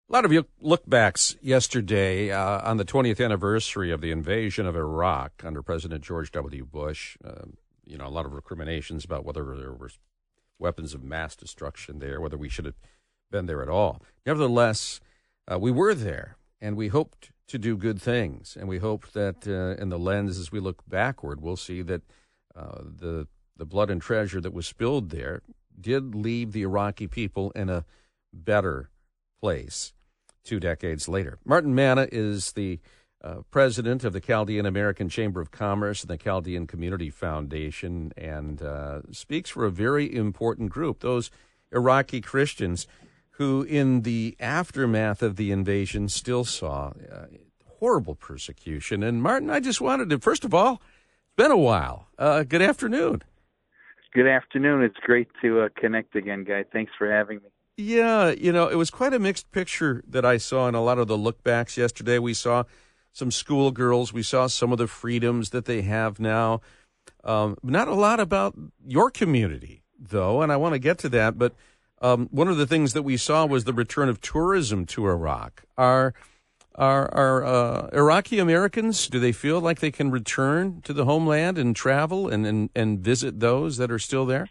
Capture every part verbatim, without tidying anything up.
A lot of you look backs yesterday uh, on the twentieth anniversary of the invasion of Iraq under President George W. Bush. Uh, you know, a lot of recriminations about whether there were weapons of mass destruction there, whether we should have been there at all. Nevertheless, uh, we were there, and we hoped to do good things. And we hope that uh, in the lens as we look backward, we'll see that uh, the the blood and treasure that was spilled there did leave the Iraqi people in a better place two decades later. Martin Manna is the uh, president of the Chaldean American Chamber of Commerce and the Chaldean Community Foundation, and uh, speaks for a very important group, those Iraqi Christians who, in the aftermath of the invasion, still saw uh, horrible persecution. And Martin, I just wanted to, first of all, it's been a while. Uh, good afternoon. Good afternoon. It's great to uh, connect again, Guy. Thanks for having me. Yeah, you know, it was quite a mixed picture that I saw in a lot of the look-backs yesterday. We saw some schoolgirls. We saw some of the freedoms that they have now. Um, not a lot about your community, though, and I want to get to that. But um, one of the things that we saw was the return of tourism to Iraq. Are are, are uh, Iraqi Americans, do they feel like they can return to the homeland and travel and, and, and visit those that are still there?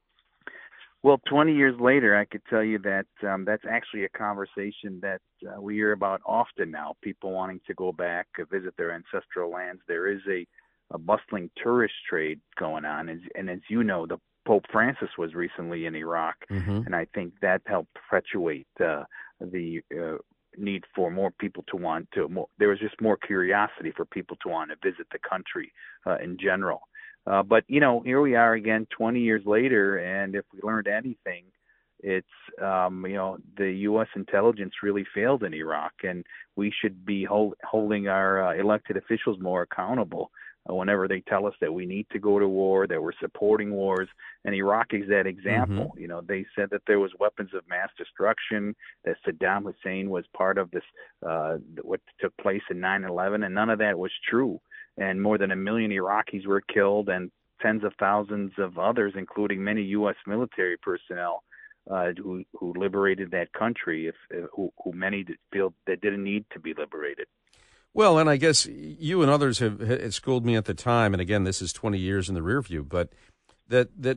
Well, twenty years later, I could tell you that um, that's actually a conversation that uh, we hear about often now, people wanting to go back, uh, visit their ancestral lands. There is a, a bustling tourist trade going on, and, and as you know, the Pope Francis was recently in Iraq, mm-hmm. and I think that helped perpetuate uh, the uh, need for more people to want to, more, there was just more curiosity for people to want to visit the country uh, in general. Uh, but, you know, here we are again twenty years later, and if we learned anything, it's, um, you know, the U S intelligence really failed in Iraq, and we should be hold, holding our uh, elected officials more accountable uh, whenever they tell us that we need to go to war, that we're supporting wars. And Iraq is that example. Mm-hmm. You know, they said that there was weapons of mass destruction, that Saddam Hussein was part of this, uh, what took place in nine eleven, and none of that was true. And more than a million Iraqis were killed, and tens of thousands of others, including many U S military personnel, uh, who who liberated that country, if, if who, who many feel that didn't need to be liberated. Well, and I guess you and others have, have schooled me at the time, and again, this is twenty years in the rear view, but that that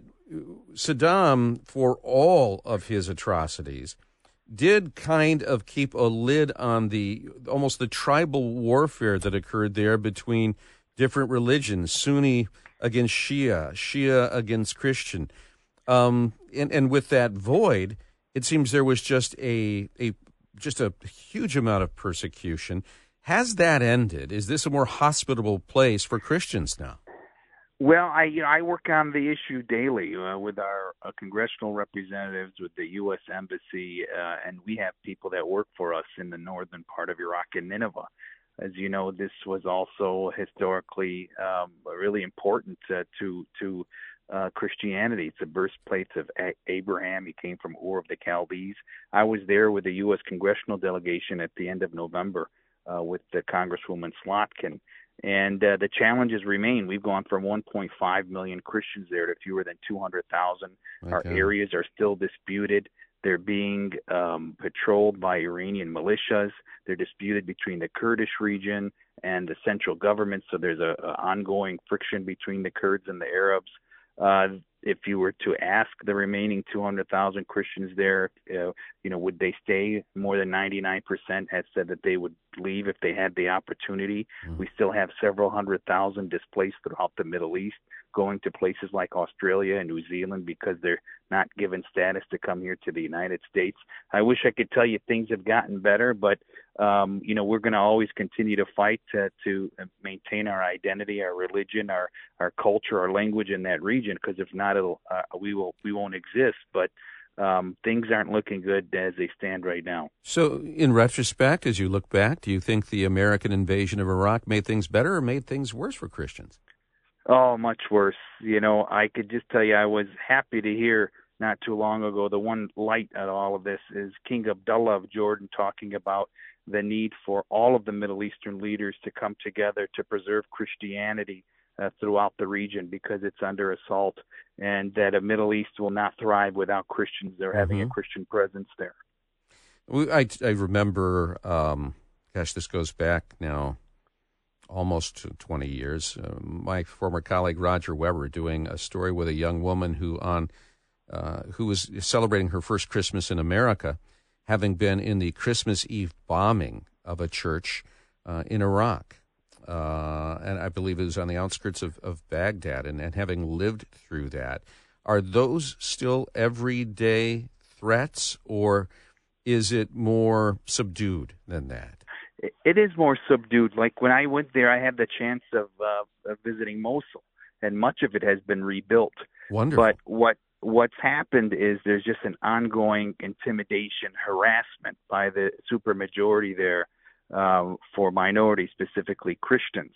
Saddam, for all of his atrocities, did kind of keep a lid on the almost the tribal warfare that occurred there between different religions, Sunni against Shia, Shia against Christian. Um, and, and with that void, it seems there was just a, a just a huge amount of persecution. Has that ended? Is this a more hospitable place for Christians now? Well, I you know I work on the issue daily uh, with our uh, congressional representatives, with the U S Embassy, uh, and we have people that work for us in the northern part of Iraq and Nineveh. As you know, this was also historically um, really important uh, to to uh, Christianity. It's the birthplace of A- Abraham. He came from Ur of the Chaldees. I was there with the U S congressional delegation at the end of November uh, with the Congresswoman Slotkin. And uh, the challenges remain. We've gone from one point five million Christians there to fewer than two hundred thousand. Okay. Our areas are still disputed. They're being um, patrolled by Iranian militias. They're disputed between the Kurdish region and the central government, so there's a, a ongoing friction between the Kurds and the Arabs. Uh, if you were to ask the remaining two hundred thousand Christians there, uh, you know, would they stay? More than ninety-nine percent has said that they would leave if they had the opportunity. Mm. We still have several hundred thousand displaced throughout the Middle East, going to places like Australia and New Zealand because they're not given status to come here to the United States. I wish I could tell you things have gotten better, but um, you know, we're going to always continue to fight to, to maintain our identity, our religion, our, our culture, our language in that region, because if not, it'll, uh, we will we won't exist. But um, things aren't looking good as they stand right now. So in retrospect, as you look back, do you think the American invasion of Iraq made things better or made things worse for Christians? Oh, much worse. You know, I could just tell you I was happy to hear not too long ago the one light at all of this is King Abdullah of Jordan talking about the need for all of the Middle Eastern leaders to come together to preserve Christianity uh, throughout the region because it's under assault, and that a Middle East will not thrive without Christians. They're mm-hmm. having a Christian presence there. We- I, I remember, um, gosh, this goes back now almost twenty years. Uh, my former colleague Roger Weber doing a story with a young woman who on uh, who was celebrating her first Christmas in America, having been in the Christmas Eve bombing of a church uh, in Iraq. Uh, and I believe it was on the outskirts of, of Baghdad, and, and having lived through that. Are those still everyday threats, or is it more subdued than that? It is more subdued. Like when I went there, I had the chance of, uh, of visiting Mosul, and much of it has been rebuilt. Wonderful. But what what's happened is there's just an ongoing intimidation, harassment by the supermajority there um, for minorities, specifically Christians.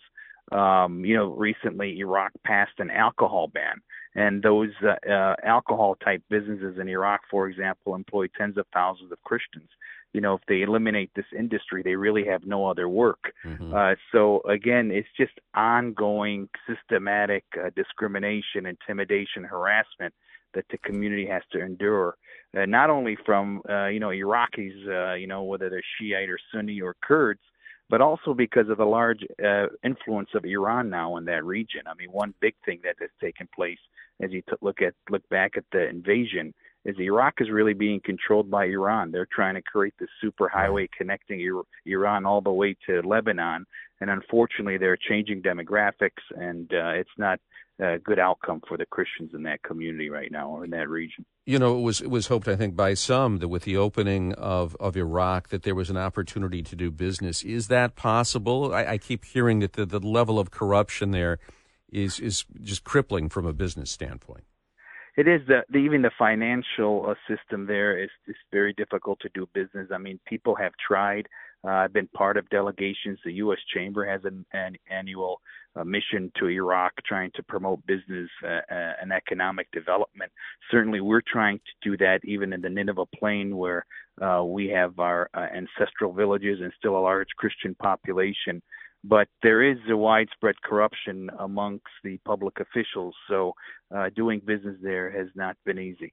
Um, you know, recently Iraq passed an alcohol ban, and those uh, uh, alcohol-type businesses in Iraq, for example, employ tens of thousands of Christians. You know, if they eliminate this industry, they really have no other work. Mm-hmm. Uh, so, again, it's just ongoing, systematic uh, discrimination, intimidation, harassment that the community has to endure, uh, not only from, uh, you know, Iraqis, uh, you know, whether they're Shiite or Sunni or Kurds, but also because of the large uh, influence of Iran now in that region. I mean, one big thing that has taken place as you t- look at look back at the invasion is Iraq is really being controlled by Iran. They're trying to create this superhighway connecting Ir- Iran all the way to Lebanon, and unfortunately, they're changing demographics, and uh, it's not a good outcome for the Christians in that community right now or in that region. You know, it was it was hoped, I think, by some that with the opening of, of Iraq that there was an opportunity to do business. Is that possible? I, I keep hearing that the, the level of corruption there is is just crippling from a business standpoint. It is. The, the even the financial uh, system there is, is very difficult to do business. I mean, people have tried. Uh, I've been part of delegations. The U S Chamber has an, an annual uh, mission to Iraq trying to promote business uh, uh, and economic development. Certainly, we're trying to do that even in the Nineveh Plain, where uh, we have our uh, ancestral villages and still a large Christian population. But there is a widespread corruption amongst the public officials, so uh, doing business there has not been easy.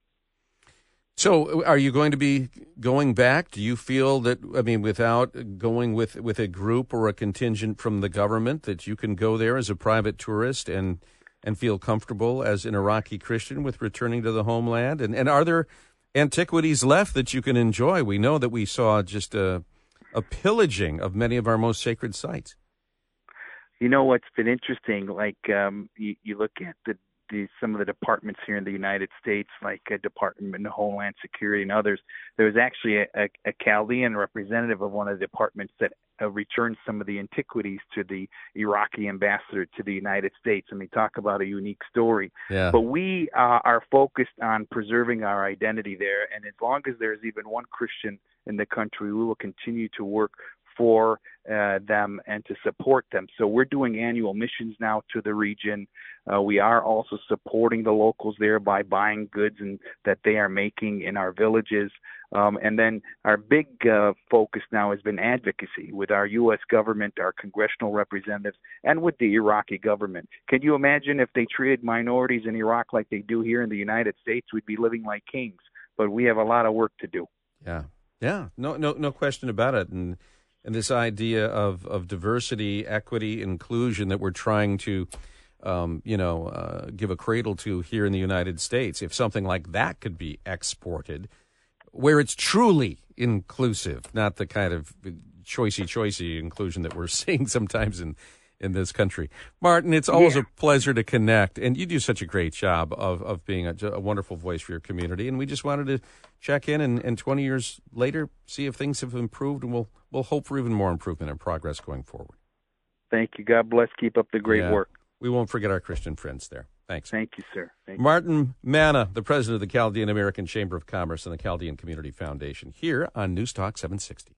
So are you going to be going back? Do you feel that, I mean, without going with, with a group or a contingent from the government, that you can go there as a private tourist and and feel comfortable as an Iraqi Christian with returning to the homeland? And, and are there antiquities left that you can enjoy? We know that we saw just a, a pillaging of many of our most sacred sites. You know what's been interesting, like um, you, you look at the, the some of the departments here in the United States, like a Department of Homeland Security and others. There was actually a, a, a Chaldean representative of one of the departments that uh, returned some of the antiquities to the Iraqi ambassador to the United States. I mean, talk about a unique story. Yeah. But we uh, are focused on preserving our identity there, and as long as there's even one Christian in the country, we will continue to work for uh, them and to support them. So we're doing annual missions now to the region. Uh, we are also supporting the locals there by buying goods and that they are making in our villages. Um, and then our big uh, focus now has been advocacy with our U S government, our congressional representatives, and with the Iraqi government. Can you imagine if they treated minorities in Iraq like they do here in the United States? We'd be living like kings. But we have a lot of work to do. Yeah, yeah, no, no, no question about it. And And this idea of, of diversity, equity, inclusion that we're trying to, um, you know, uh, give a cradle to here in the United States, if something like that could be exported, where it's truly inclusive, not the kind of choicey-choicey inclusion that we're seeing sometimes in, in this country. Martin, it's always yeah. a pleasure to connect, and you do such a great job of, of being a, a wonderful voice for your community, and we just wanted to check in and, and twenty years later see if things have improved, and we'll we'll hope for even more improvement and progress going forward. Thank you. God bless. Keep up the great yeah. work. We won't forget our Christian friends there. Thanks. Thank you, sir. Thank Martin Manna, the president of the Chaldean American Chamber of Commerce and the Chaldean Community Foundation, here on News Talk seven sixty.